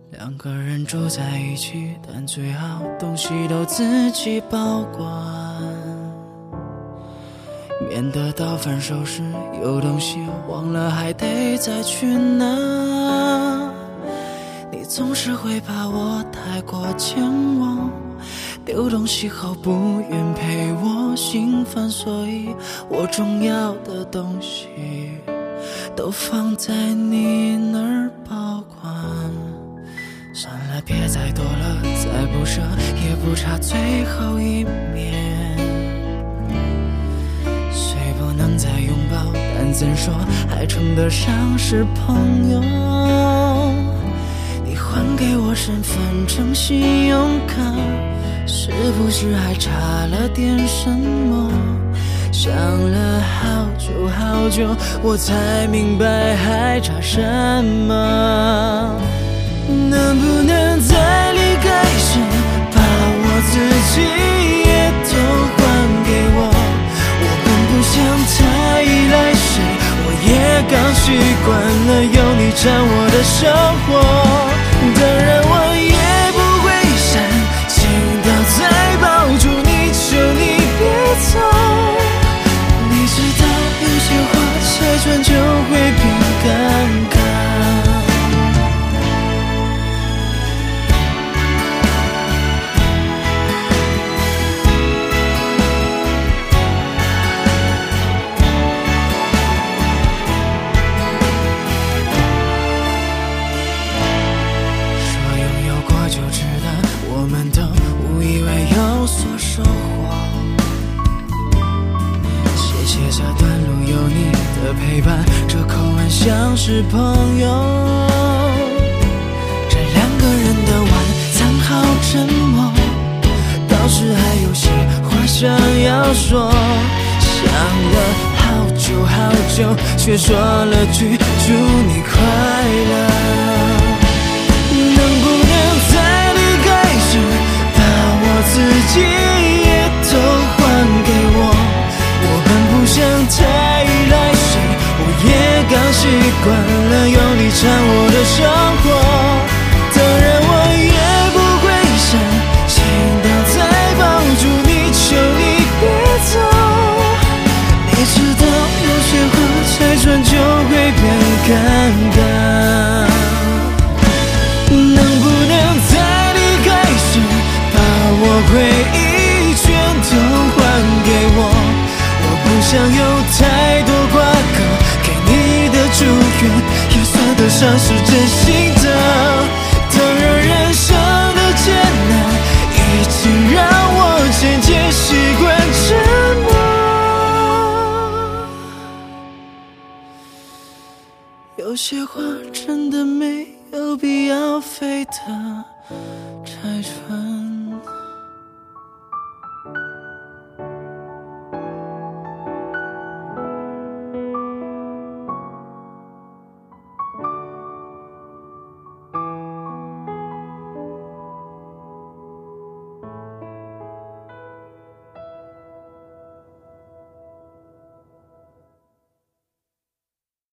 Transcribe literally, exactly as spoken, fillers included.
两个人住在一起，但最好东西都自己保管，免得到分手时有东西忘了还得再去拿。你总是会怕我太过健忘，丢东西后不愿陪我心烦，所以我重要的东西都放在你那儿保管。算了，别再多了，再不舍也不差最后一面。虽不能再拥抱，但怎说还称得上是朋友。你还给我身份证、信用卡，是不是还差了点什么？想了好久好久，我才明白还差什么。能不能在离开时把我自己也都还给我？我本不想太依赖谁，我也刚习惯了有你占我的生活。当然我也不会闪，近到再抱住你，求你别走。你知道有些话拆穿就会变尴尬。陪伴，这口吻像是朋友。这两个人的晚餐好沉默，倒是还有些话想要说。想了好久好久，却说了句祝你快乐。能不能在离开时把我自己也都还给我？我本不想太依赖谁，我也刚习惯了有你占我的生活。当然我也不会闪，近到再抱住你，求你别走。你知道有些话拆穿就会变尴尬。能不能在离开时把我回忆全都还给我？我不想有太多瓜葛，给你的祝愿也算得上是真心的。当然人生的艰难已经让我渐渐习惯沉默。有些话真的没有必要非得拆穿。